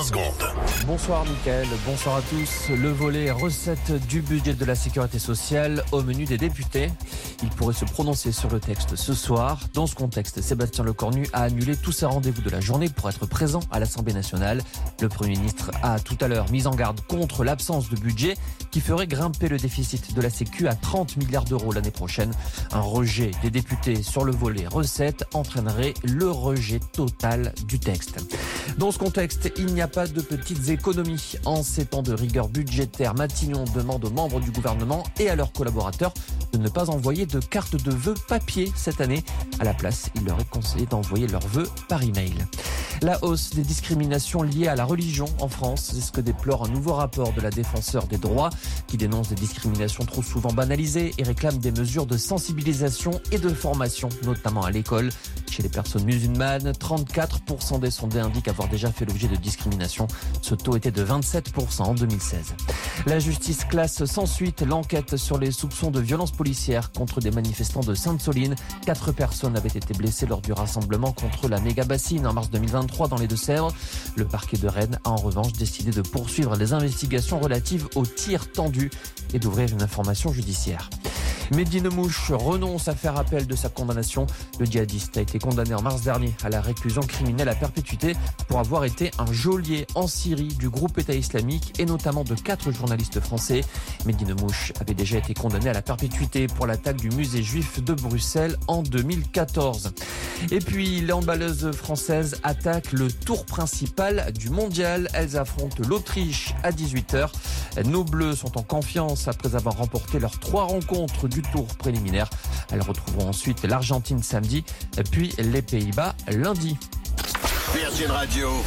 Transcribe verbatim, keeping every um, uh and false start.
vingt secondes. Bonsoir Mickaël, bonsoir à tous. Le volet recettes du budget de la sécurité sociale au menu des députés. Il pourrait se prononcer sur le texte ce soir. Dans ce contexte, Sébastien Lecornu a annulé tous ses rendez-vous de la journée pour être présent à l'Assemblée nationale. Le Premier ministre a tout à l'heure mis en garde contre l'absence de budget qui ferait grimper le déficit de la Sécu à trente milliards d'euros l'année prochaine. Un rejet des députés sur le volet recettes entraînerait le rejet total du texte. Dans ce contexte, il n'y a pas de petites économies. En ces temps de rigueur budgétaire, Matignon demande aux membres du gouvernement et à leurs collaborateurs de ne pas envoyer de carte de vœux papier cette année. À la place, il leur est conseillé d'envoyer leurs vœux par email. La hausse des discriminations liées à la religion en France, c'est ce que déplore un nouveau rapport de la défenseure des droits qui dénonce des discriminations trop souvent banalisées et réclame des mesures de sensibilisation et de formation, notamment à l'école. Chez les personnes musulmanes, trente-quatre pour cent des sondés indiquent avoir déjà fait l'objet de discrimination. Ce taux était de vingt-sept pour cent en deux mille seize. La justice classe sans suite l'enquête sur les soupçons de violences policières contre des manifestants de Sainte-Soline. Quatre personnes avaient été blessées lors du rassemblement contre la méga-bassine en mars deux mille vingt-trois dans les Deux-Sèvres. Le parquet de Rennes a en revanche décidé de poursuivre les investigations relatives aux tirs tendus et d'ouvrir une information judiciaire. Mehdi Nemmouche renonce à faire appel de sa condamnation. Le djihadiste a été condamné en mars dernier à la réclusion criminelle à perpétuité pour avoir été un geôlier en Syrie du groupe État islamique et notamment de quatre journalistes français. Mehdi Nemmouche avait déjà été condamné à la perpétuité pour l'attaque du musée juif de Bruxelles en deux mille quatorze. Et puis, l'emballeuse française attaque le tour principal du mondial. Elles affrontent l'Autriche à dix-huit heures. Nos Bleus sont en confiance après avoir remporté leurs trois rencontres du tour préliminaire. Elles retrouveront ensuite l'Argentine samedi, puis les Pays-Bas lundi. Virgin Radio.